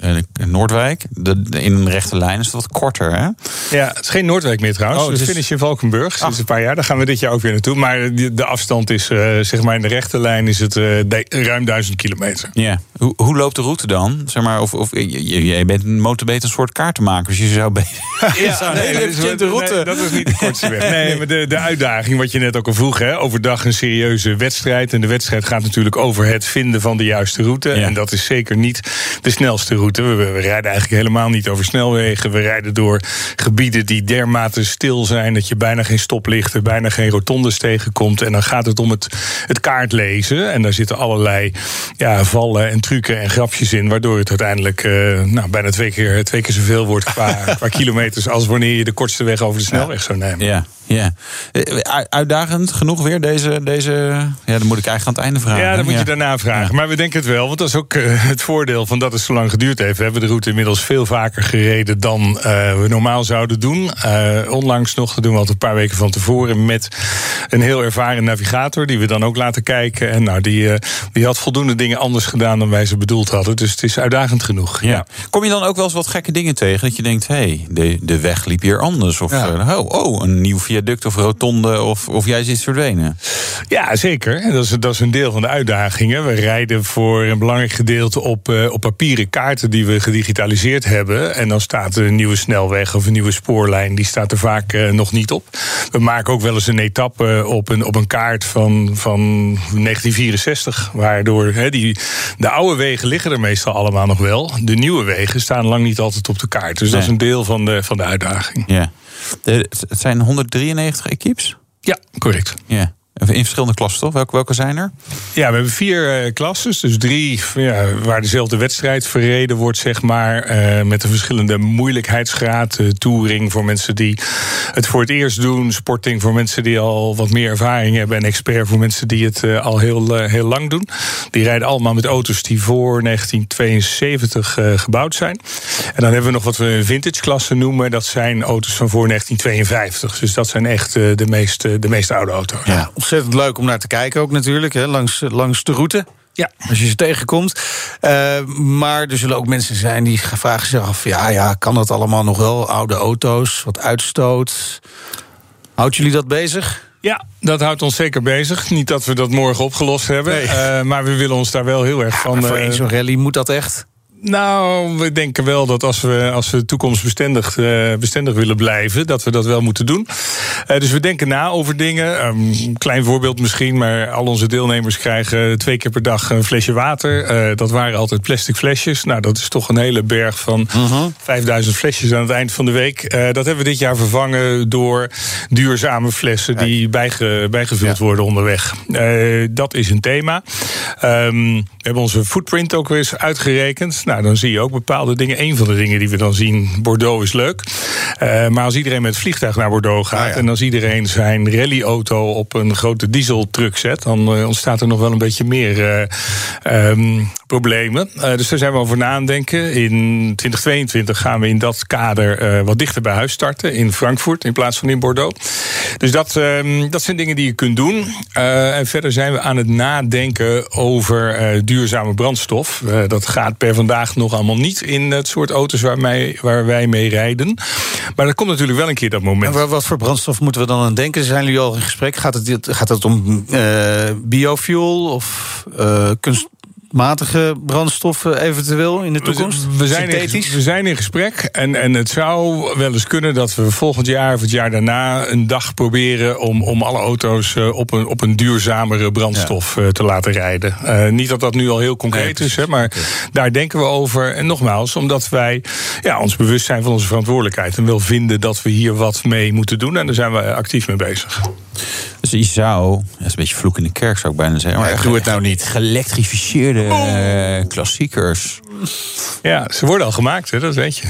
Noordwijk. In een rechte lijn is het wat korter, hè? Ja, het is geen Noordwijk meer trouwens. Het is finish in Valkenburg sinds een paar jaar. Daar gaan we dit jaar ook weer naartoe. Maar de afstand is, zeg maar in de rechte lijn is het ruim 1000 kilometer. Ja. Hoe loopt de route dan? Zeg maar, of je bent een motorbeter een soort kaartenmaker. Dus je zou de route. Nee, dat is niet de kortste weg. Nee, maar de uitdaging, wat je net ook al vroeg, hè, overdag een serieuze wedstrijd. En de wedstrijd gaat natuurlijk over het vinden van de juiste route. Ja. En dat is zeker niet de snelste route. We rijden eigenlijk helemaal niet over snelwegen. We rijden door gebieden die dermate stil zijn dat je bijna geen stoplichten, bijna geen rotondes tegenkomt. En dan gaat het om het kaartlezen. En daar zitten allerlei vallen en trucken en grapjes in, waardoor het uiteindelijk bijna twee keer zoveel wordt qua kilometers als wanneer je de kortste weg over de snelweg zou nemen. Ja. Uitdagend genoeg weer deze. Dan moet ik eigenlijk aan het einde vragen. Ja, dan moet je daarna vragen. Ja. Maar we denken het wel, want dat is ook het voordeel van dat het zo lang geduurd heeft. We hebben de route inmiddels veel vaker gereden dan we normaal zouden doen. Onlangs nog, dat doen we altijd een paar weken van tevoren, met een heel ervaren navigator die we dan ook laten kijken. En die had voldoende dingen anders gedaan dan wij ze bedoeld hadden. Dus het is uitdagend genoeg. Ja. Kom je dan ook wel eens wat gekke dingen tegen? Dat je denkt, de weg liep hier anders. Of een nieuw viaduct of rotonde of jij is iets verdwenen. Ja, zeker. Dat is een deel van de uitdagingen. We rijden voor een belangrijk gedeelte op papieren kaarten die we gedigitaliseerd hebben. En dan staat een nieuwe snelweg of een nieuwe spoorlijn, die staat er vaak nog niet op. We maken ook wel eens een etappe op een kaart van 1964, waardoor de oude wegen liggen er meestal allemaal nog wel. De nieuwe wegen staan lang niet altijd op de kaart. Dus dat is een deel van de uitdaging. Ja. Het zijn 193 equipes? Ja, correct. Ja. In verschillende klassen, toch? Welke zijn er? Ja, we hebben 4 klasses. Dus 3 waar dezelfde wedstrijd verreden wordt, zeg maar. Met een verschillende moeilijkheidsgraad. Touring voor mensen die het voor het eerst doen. Sporting voor mensen die al wat meer ervaring hebben. En expert voor mensen die het al heel lang doen. Die rijden allemaal met auto's die voor 1972 gebouwd zijn. En dan hebben we nog wat we een vintage klasse noemen. Dat zijn auto's van voor 1952. Dus dat zijn echt de meest oude auto's. Ja. Ontzettend leuk om naar te kijken ook natuurlijk, hè, langs de route. Ja. Als je ze tegenkomt. Maar er zullen ook mensen zijn die vragen zich af, kan dat allemaal nog wel? Oude auto's, wat uitstoot. Houdt jullie dat bezig? Ja, dat houdt ons zeker bezig. Niet dat we dat morgen opgelost hebben. Nee. Maar we willen ons daar wel heel erg van. Voor zo'n rally moet dat echt? Nou, we denken wel dat als we toekomstbestendig willen blijven, dat we dat wel moeten doen. Dus we denken na over dingen. Een klein voorbeeld misschien, maar al onze deelnemers krijgen 2 keer per dag een flesje water. Dat waren altijd plastic flesjes. Nou, dat is toch een hele berg van 5000 flesjes aan het eind van de week. Dat hebben we dit jaar vervangen door duurzame flessen die bijgevuld worden onderweg. Dat is een thema. We hebben onze footprint ook weer eens uitgerekend. Nou, dan zie je ook bepaalde dingen. Een van de dingen die we dan zien, Bordeaux is leuk. Maar als iedereen met het vliegtuig naar Bordeaux gaat en als iedereen zijn rallyauto op een grote dieseltruck zet, dan ontstaat er nog wel een beetje meer problemen. Dus daar zijn we over na aan denken. In 2022 gaan we in dat kader wat dichter bij huis starten. In Frankfurt in plaats van in Bordeaux. Dus dat zijn dingen die je kunt doen. En verder zijn we aan het nadenken over duurzame brandstof. Dat gaat per vandaag nog allemaal niet in het soort auto's waar wij mee rijden. Maar dat komt natuurlijk wel een keer dat moment. En wat voor brandstof moeten we dan aan denken? Zijn jullie al in gesprek? Gaat het om biofuel of kunstmatige brandstoffen eventueel in de toekomst? We zijn in gesprek en het zou wel eens kunnen dat we volgend jaar of het jaar daarna een dag proberen om alle auto's op een duurzamere brandstof te laten rijden. Niet dat dat nu al heel concreet is, maar daar denken we over. En nogmaals, omdat wij ons bewust zijn van onze verantwoordelijkheid en wel vinden dat we hier wat mee moeten doen. En daar zijn we actief mee bezig. Dus je zou, dat is een beetje vloek in de kerk zou ik bijna zeggen, maar doe het nou niet. Geëlektrificeerde klassiekers. Ja, ze worden al gemaakt, hè, dat weet je.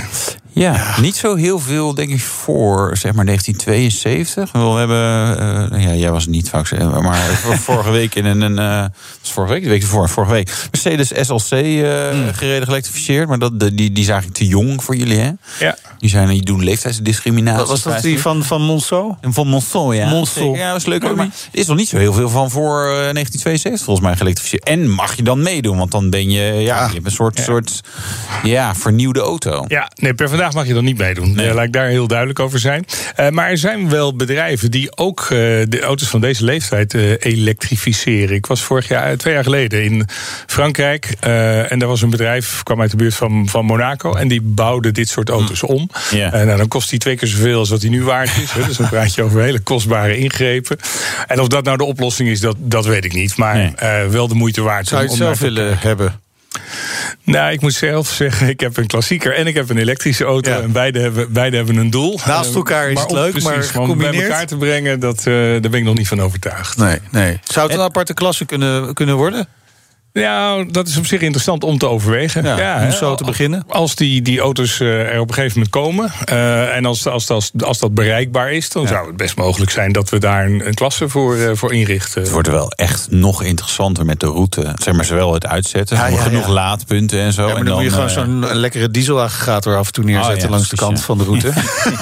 Ja, niet zo heel veel, denk ik, voor zeg maar 1972. We hebben, jij was het niet, wou ik zeggen, maar vorige week in vorige week Mercedes SLC gereden, geëlektrificeerd. Maar die is eigenlijk te jong voor jullie, hè? Ja. Die doen leeftijdsdiscriminatie. Wat was dat die van Monceau? Van Monceau, ja. Monceau. Ja, dat is leuk ook. Maar er is nog niet zo heel veel van voor 1972 volgens mij geëlektrificeerd. En mag je dan meedoen? Want dan ben je, je hebt een soort vernieuwde auto. Ja, nee, per vandaag mag je dan niet meedoen. Nee. Laat ik daar heel duidelijk over zijn. Maar er zijn wel bedrijven die ook de auto's van deze leeftijd elektrificeren. Ik was 2 jaar geleden in Frankrijk. En daar was een bedrijf, kwam uit de buurt van Monaco. En die bouwde dit soort auto's om. Ja. Dan kost die 2 keer zoveel als wat die nu waard is. Dus dan praat je over hele kostbare ingrepen. En of dat nou de oplossing is, dat weet ik niet. Maar wel de moeite waard. Zou je het zelf willen hebben? Nou, ik moet zelf zeggen, ik heb een klassieker en ik heb een elektrische auto. Ja. En beide hebben een doel. Naast elkaar is het leuk, maar gecombineerd bij elkaar te brengen, daar ben ik nog niet van overtuigd. Nee. Zou het een aparte klasse kunnen worden? Ja, dat is op zich interessant om te overwegen. Ja, om zo te beginnen. Als die auto's er op een gegeven moment komen en als dat bereikbaar is, dan zou het best mogelijk zijn dat we daar een klasse voor inrichten. Het wordt wel echt nog interessanter met de route. Zeg maar, zowel het uitzetten, genoeg laadpunten en zo. Ja, maar dan moet je gewoon zo'n lekkere dieselaggregator af en toe neerzetten langs de kant van de route.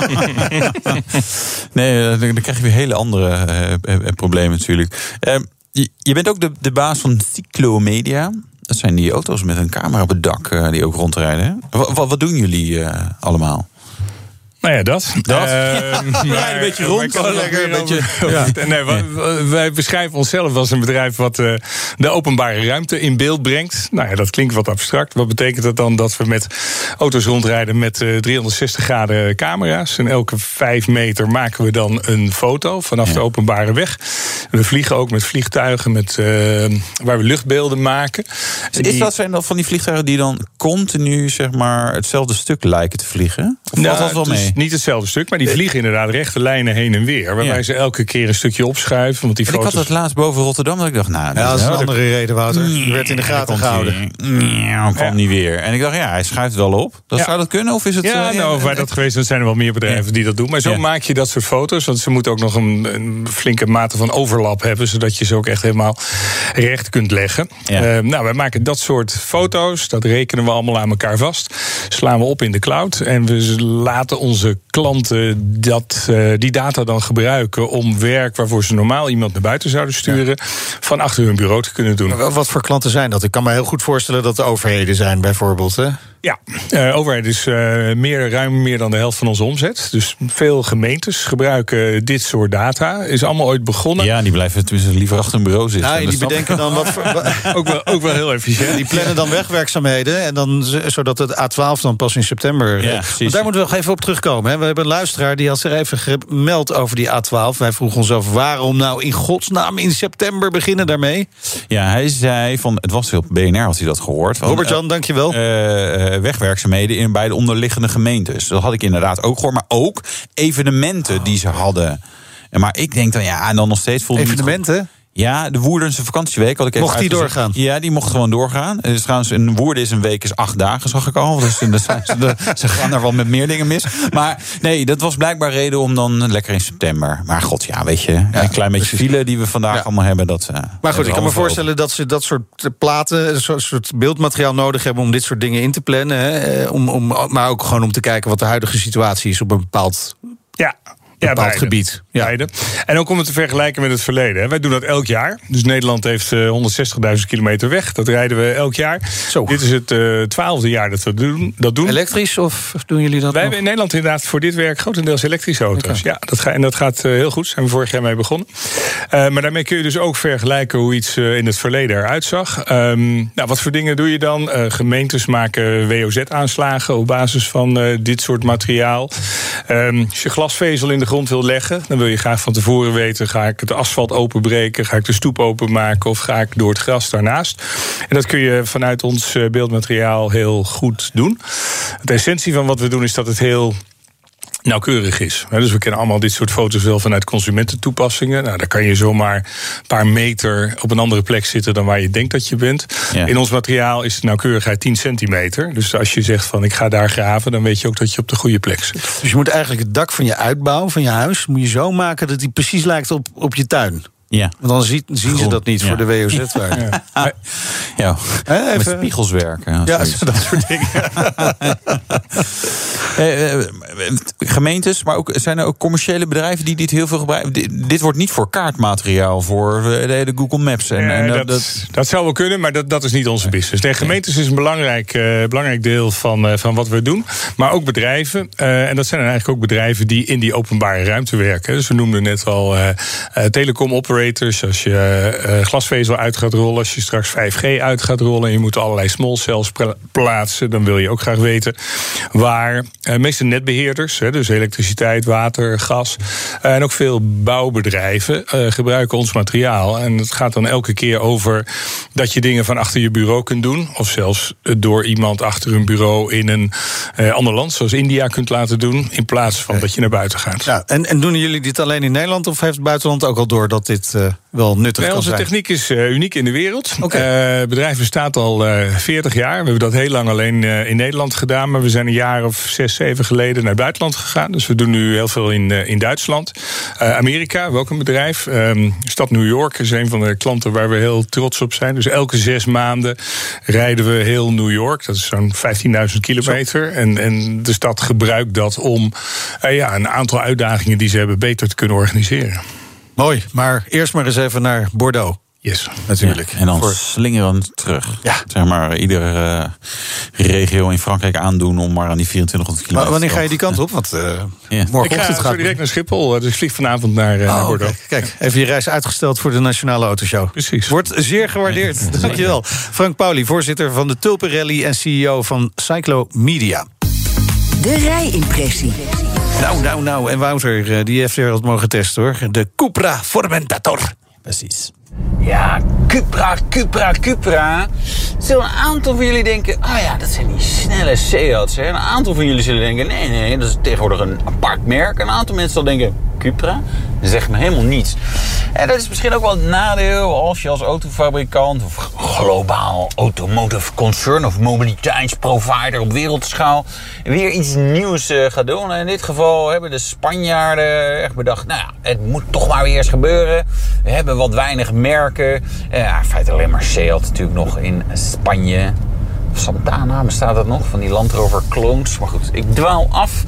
Nee, dan krijg je weer hele andere problemen natuurlijk. Je bent ook de baas van Cyclomedia. Dat zijn die auto's met een camera op het dak die ook rondrijden. Wat doen jullie allemaal? Nou ja, dat. Een beetje rond. Wij beschrijven onszelf als een bedrijf wat de openbare ruimte in beeld brengt. Nou ja, dat klinkt wat abstract. Wat betekent dat dan? Dat we met auto's rondrijden met 360 graden camera's. En elke 5 meter maken we dan een foto vanaf de openbare weg. We vliegen ook met vliegtuigen waar we luchtbeelden maken. Zijn dat van die vliegtuigen die dan continu zeg maar hetzelfde stuk lijken te vliegen? Of valt dat wel mee? Niet hetzelfde stuk, maar die vliegen inderdaad rechte lijnen heen en weer. Waarbij ze elke keer een stukje opschuiven. Want die foto's... Ik had dat laatst boven Rotterdam, dat ik dacht, dat is een andere reden, Wouter. Die werd in de gaten gehouden. Kwam niet weer. En ik dacht, hij schuift wel op. Zou dat kunnen? Of is het... of wij dat geweest, dan zijn er wel meer bedrijven die dat doen. Maar zo maak je dat soort foto's. Want ze moeten ook nog een flinke mate van overlap hebben. Zodat je ze ook echt helemaal recht kunt leggen. Ja. Wij maken dat soort foto's. Dat rekenen we allemaal aan elkaar vast. Slaan we op in de cloud. En we laten onze klanten die data dan gebruiken om werk waarvoor ze normaal iemand naar buiten zouden sturen, van achter hun bureau te kunnen doen. Wat voor klanten zijn dat? Ik kan me heel goed voorstellen dat de overheden zijn bijvoorbeeld, hè? Ja, overheid is ruim meer dan de helft van onze omzet. Dus veel gemeentes gebruiken dit soort data. Is allemaal ooit begonnen. Ja, die blijven tenminste liever achter een bureau zitten. Die bedenken dan wat voor... ook wel heel efficiënt. Die plannen dan wegwerkzaamheden. En dan, zodat het A12 dan pas in september... Ja, want daar moeten we nog even op terugkomen. Hè. We hebben een luisteraar die had zich even gemeld over die A12. Wij vroegen ons af, waarom nou in godsnaam in september beginnen daarmee? Ja, hij zei van, het was op BNR, had hij dat gehoord. Robert-Jan, dankjewel. Wegwerkzaamheden bij de onderliggende gemeentes. Dat had ik inderdaad ook gehoord. Maar ook evenementen die ze hadden. Maar ik denk dan, en dan nog steeds... Evenementen? Ja, de Woerdense vakantieweek had ik even mocht die doorgaan? Ja, die mocht gewoon doorgaan. Dus trouwens, een Woerden is een week is 8 dagen, zag ik al. Dus ze gaan er wel met meer dingen mis. Maar nee, dat was blijkbaar reden om dan lekker in september. Maar god, weet je, een klein beetje file die we vandaag allemaal hebben. Maar goed, ik kan me voorstellen dat ze dat soort platen, een soort beeldmateriaal nodig hebben om dit soort dingen in te plannen. Hè? Maar ook gewoon om te kijken wat de huidige situatie is op een bepaald... bepaald gebied. Beide. En ook om het te vergelijken met het verleden. Wij doen dat elk jaar. Dus Nederland heeft 160.000 kilometer weg. Dat rijden we elk jaar. Zo. Dit is het 12e jaar dat we dat doen. Elektrisch of doen jullie dat? Wij hebben in Nederland inderdaad voor dit werk grotendeels elektrische auto's. Okay. Ja, dat gaat heel goed. Daar zijn we vorig jaar mee begonnen. Maar daarmee kun je dus ook vergelijken hoe iets in het verleden eruit zag. Wat voor dingen doe je dan? Gemeentes maken WOZ-aanslagen op basis van dit soort materiaal. Als je glasvezel in de grond wil leggen, dan wil je graag van tevoren weten, ga ik het asfalt openbreken, ga ik de stoep openmaken of ga ik door het gras daarnaast. En dat kun je vanuit ons beeldmateriaal heel goed doen. De essentie van wat we doen is dat het heel nauwkeurig is. Dus we kennen allemaal dit soort foto's wel vanuit consumententoepassingen. Nou, daar kan je zomaar een paar meter op een andere plek zitten dan waar je denkt dat je bent. Ja. In ons materiaal is de nauwkeurigheid 10 centimeter. Dus als je zegt van ik ga daar graven, dan weet je ook dat je op de goede plek zit. Dus je moet eigenlijk het dak van je uitbouw, van je huis, moet je zo maken dat die precies lijkt op je tuin. Ja. Want dan zien ze dat niet voor de WOZ-waarde. Ja. Met spiegels werken. Ja, dat soort dingen. Gemeentes, maar ook, zijn er ook commerciële bedrijven die dit heel veel gebruiken? Dit wordt niet voor kaartmateriaal, voor de hele Google Maps. Dat zou wel kunnen, maar dat is niet onze business. Nee, gemeentes is een belangrijk deel van wat we doen. Maar ook bedrijven. En dat zijn eigenlijk ook bedrijven die in die openbare ruimte werken. Dus we noemden net al telecom operators. Als je glasvezel uit gaat rollen, als je straks 5G uit gaat rollen en je moet allerlei small cells plaatsen, dan wil je ook graag weten waar. Meeste netbeheerders, dus elektriciteit, water, gas. En ook veel bouwbedrijven gebruiken ons materiaal. En het gaat dan elke keer over dat je dingen van achter je bureau kunt doen. Of zelfs door iemand achter een bureau in een ander land, zoals India, kunt laten doen. In plaats van dat je naar buiten gaat. Ja, en doen jullie dit alleen in Nederland of heeft het buitenland ook al door dat dit wel nuttig kan zijn? Onze techniek is uniek in de wereld. Het bedrijf bestaat al 40 jaar. We hebben dat heel lang alleen in Nederland gedaan. Maar we zijn een jaar of 6, 7 geleden naar het buitenland gegaan. Dus we doen nu heel veel in Duitsland. Amerika, ook een bedrijf. Stad New York is een van de klanten waar we heel trots op zijn. Dus elke 6 maanden rijden we heel New York. Dat is zo'n 15.000 kilometer. En de stad gebruikt dat om een aantal uitdagingen die ze hebben beter te kunnen organiseren. Mooi, maar eerst maar eens even naar Bordeaux. Yes, natuurlijk. Ja, en dan slingeren terug. Ja. Zeg maar iedere regio in Frankrijk aandoen om maar aan die 2400 kilometer. Maar wanneer ga je die kant op? Want morgenochtend ga direct naar Schiphol. Dus ik vlieg vanavond naar Bordeaux. Kijk, even je reis uitgesteld voor de Nationale Autoshow. Precies. Wordt zeer gewaardeerd. Dankjewel. Frank Pauli, voorzitter van de Tulpenrally en CEO van Cyclomedia. De rijimpressie. Nou, en Wouter, die heeft weer wat mogen testen, hoor. De Cupra Formentor. Precies. Ja, Cupra. Zullen een aantal van jullie denken, dat zijn die snelle Seats. Hè? Een aantal van jullie zullen denken, nee, dat is tegenwoordig een apart merk. Een aantal mensen zullen denken, Cupra? Dat zegt me helemaal niets. En dat is misschien ook wel het nadeel als je als autofabrikant of globaal automotive concern of mobiliteitsprovider op wereldschaal weer iets nieuws gaat doen. En in dit geval hebben de Spanjaarden echt bedacht, het moet toch maar weer eens gebeuren. We hebben wat weinig merken. In feite alleen maar Seat natuurlijk nog in Spanje. Santana, bestaat dat nog? Van die Land Rover clones. Maar goed, ik dwaal af.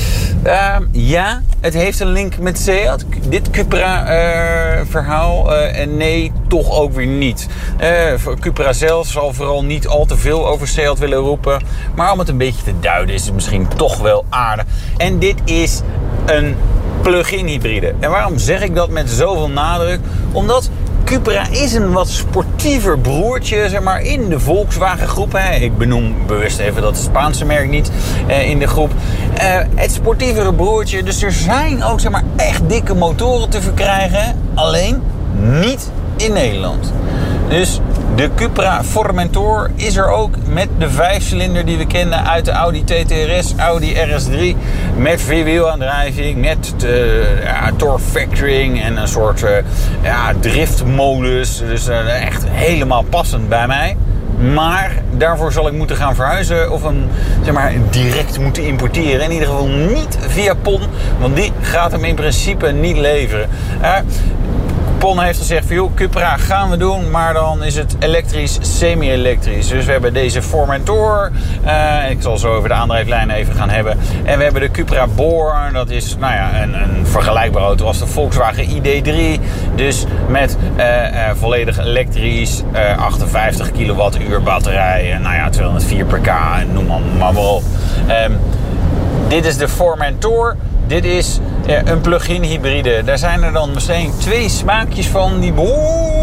Het heeft een link met Seat. Dit Cupra-verhaal. En nee, toch ook weer niet. Cupra zelf zal vooral niet al te veel over Seat willen roepen. Maar om het een beetje te duiden is het misschien toch wel aardig. En dit is een plug-in hybride. En waarom zeg ik dat met zoveel nadruk? Omdat Cupra is een wat sportiever broertje, zeg maar, in de Volkswagen groep. Ik benoem bewust even dat Spaanse merk niet in de groep. Het sportievere broertje. Dus er zijn ook, zeg maar, echt dikke motoren te verkrijgen. Alleen niet in Nederland. Dus de Cupra Formentor is er ook met de 5-cilinder die we kennen uit de Audi TTRS, Audi RS3. Met vierwielaandrijving, met torque factoring en een soort driftmodus. Dus echt helemaal passend bij mij. Maar daarvoor zal ik moeten gaan verhuizen of hem direct moeten importeren. In ieder geval niet via PON, want die gaat hem in principe niet leveren. PON heeft gezegd van, joh, Cupra gaan we doen, maar dan is het elektrisch, semi-elektrisch. Dus we hebben deze Formentor. Ik zal zo over de aandrijflijnen even gaan hebben. En we hebben de Cupra Born. Dat is een vergelijkbare auto als de Volkswagen ID3. Dus met volledig elektrisch, 58 kilowattuur batterij. 204 pk, noem maar op. Dit is de Formentor. Dit is een plug-in hybride. Daar zijn er dan misschien 2 smaakjes van die behoorlijk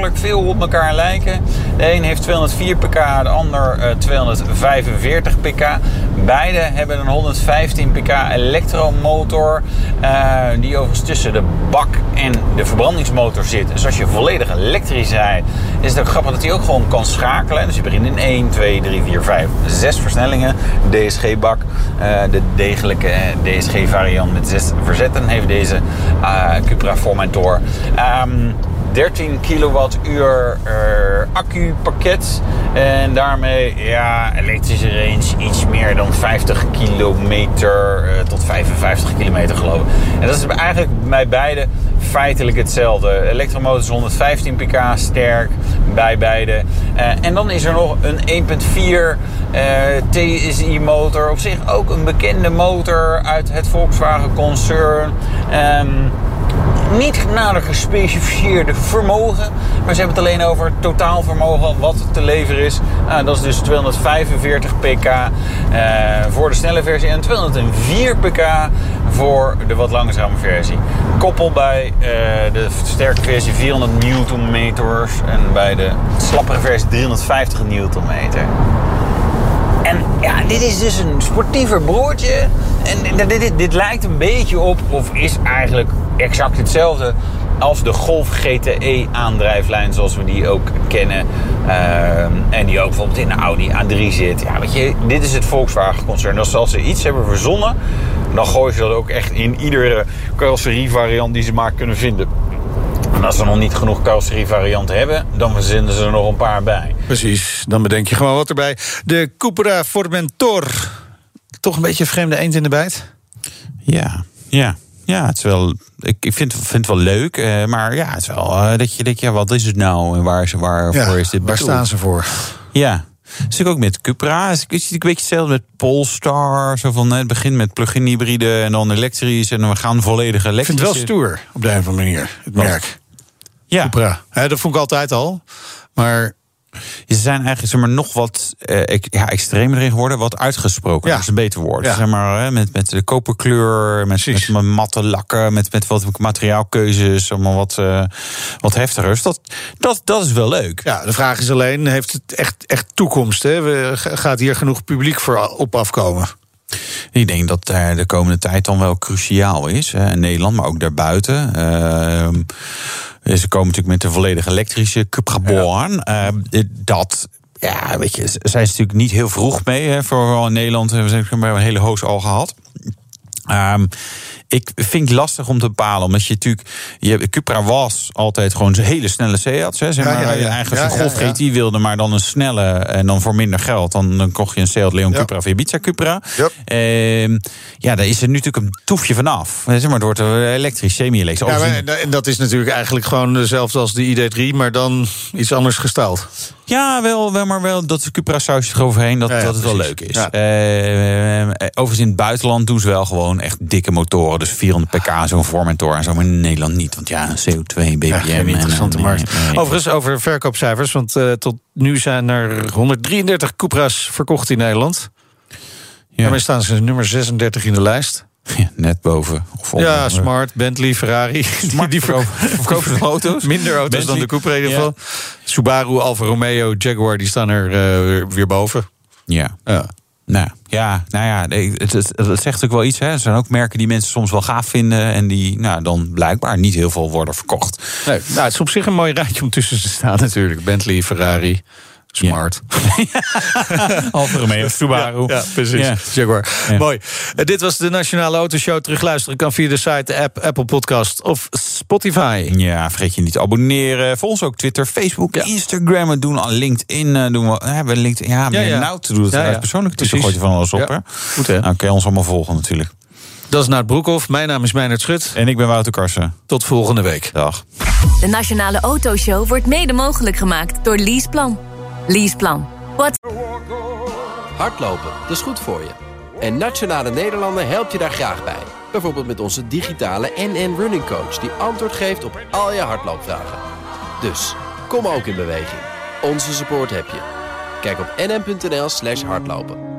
makkelijk veel op elkaar lijken. De een heeft 204 pk, de ander 245 pk. Beide hebben een 115 pk elektromotor. Die overigens tussen de bak en de verbrandingsmotor zit. Dus als je volledig elektrisch rijdt, is het ook grappig dat hij ook gewoon kan schakelen. Dus je begint in 1, 2, 3, 4, 5, 6 versnellingen. DSG-bak, de degelijke DSG-variant met 6 verzetten heeft deze Cupra Formentor. 13 kilowattuur accupakket. En daarmee elektrische range iets meer dan 50 kilometer tot 55 kilometer geloof ik. En dat is eigenlijk bij beide feitelijk hetzelfde. Elektromotor is 115 pk sterk bij beide. En dan is er nog een 1.4 TSI motor. Op zich ook een bekende motor uit het Volkswagen concern. Niet nader gespecificeerde vermogen, maar ze hebben het alleen over totaalvermogen wat te leveren is. Dat is dus 245 pk voor de snelle versie en 204 pk voor de wat langzame versie. Koppel bij de sterke versie 400 newtonmeters en bij de slappere versie 350 newtonmeter. En ja, dit is dus een sportiever broertje. En dit lijkt een beetje op, of is eigenlijk exact hetzelfde als de Golf GTE aandrijflijn zoals we die ook kennen. En die ook bijvoorbeeld in de Audi A3 zit. Ja, weet je, dit is het Volkswagen concern. Dus als ze iets hebben verzonnen, dan gooien ze dat ook echt in iedere carrosserievariant die ze maar kunnen vinden. En als ze nog niet genoeg carrosserievarianten hebben, dan verzinnen ze er nog een paar bij. Precies, dan bedenk je gewoon wat erbij. De Cupra Formentor. Toch een beetje een vreemde eend in de bijt? Ja, het is wel. Ik vind het wel leuk, maar ja, het is wel dat je denkt, ja, wat is het nou en waarvoor is dit bedoeld? Waar staan ze voor? Ja. Dus ook met Cupra. Het is een beetje hetzelfde met Polestar. Zo van, het begint met plug-in hybride en dan elektrisch. En dan we gaan volledig elektrisch. Ik vind het wel stoer, op de een of andere manier, het merk. Ja. Cupra. Dat vond ik altijd al. Maar ze zijn eigenlijk zeg maar, nog wat extremer erin geworden. Wat uitgesproken, dat is een beter woord. Ja. Zeg maar, met de koperkleur, met matte lakken, met wat materiaalkeuzes, allemaal wat heftiger. Dus dat is wel leuk. Ja, de vraag is alleen, heeft het echt toekomst? Hè? Gaat hier genoeg publiek voor op afkomen? Ik denk dat de komende tijd dan wel cruciaal is. In Nederland, maar ook daarbuiten. Ze komen natuurlijk met een volledig elektrische Cupra Born. Weet je, zijn ze natuurlijk niet heel vroeg mee. Vooral in Nederland hebben we een hele hoos al gehad. Ik vind het lastig om te bepalen, omdat je natuurlijk... Cupra was altijd gewoon een hele snelle Seat. Eigenlijk een Golf GT wilde, maar dan een snelle... en dan voor minder geld, dan kocht je een Seat Leon Cupra of Ibiza Cupra. Yep. Daar is er nu natuurlijk een toefje vanaf. Zeg maar, het wordt elektrisch, semi-elektrisch. En dat is natuurlijk eigenlijk gewoon dezelfde als de ID3... maar dan iets anders gestyled. Ja, maar wel dat de Cupra sausje eroverheen, dat het wel leuk is. Ja. Overigens in het buitenland doen ze wel gewoon echt dikke motoren. Dus 400 pk, zo'n Formentor en zo. Maar in Nederland niet, want CO2, BPM... geen interessante markt. Nee. Overigens over verkoopcijfers, want tot nu zijn er 133 Cupra's verkocht in Nederland. Ja. Daarmee staan ze nummer 36 in de lijst. Ja, net boven. Smart, Bentley, Ferrari. Die verkopen auto's. Minder auto's Bentley, dan de Cupra in ieder geval. Ja. Subaru, Alfa Romeo, Jaguar, die staan er weer boven. Ja. Het zegt natuurlijk wel iets. Hè. Er zijn ook merken die mensen soms wel gaaf vinden... en die dan blijkbaar niet heel veel worden verkocht. Nee, het is op zich een mooi rijtje om tussen te staan natuurlijk. Bentley, Ferrari... Smart. Alfa Romeo, Subaru. Ja, precies. Ja. Jaguar. Ja. Mooi. Dit was de Nationale Autoshow. Terugluisteren kan via de site, de app, Apple Podcast of Spotify. Ja, vergeet je niet te abonneren. Volg ons ook Twitter, Facebook, Instagram. We doen al LinkedIn. We LinkedIn. Nou te doen het persoonlijk. Tussen gooit je van alles op. Hè? Goed, hè? Nou, kun je ons allemaal volgen natuurlijk. Dat is Nout Broekhoff. Mijn naam is Meijnerd Schut. En ik ben Wouter Karsen. Tot volgende week. Dag. De Nationale Autoshow wordt mede mogelijk gemaakt door Leaseplan. Leaseplan. Hardlopen, dat is goed voor je. En Nationale Nederlanden helpt je daar graag bij. Bijvoorbeeld met onze digitale NN Running Coach... die antwoord geeft op al je hardloopvragen. Dus, kom ook in beweging. Onze support heb je. Kijk op nn.nl/hardlopen.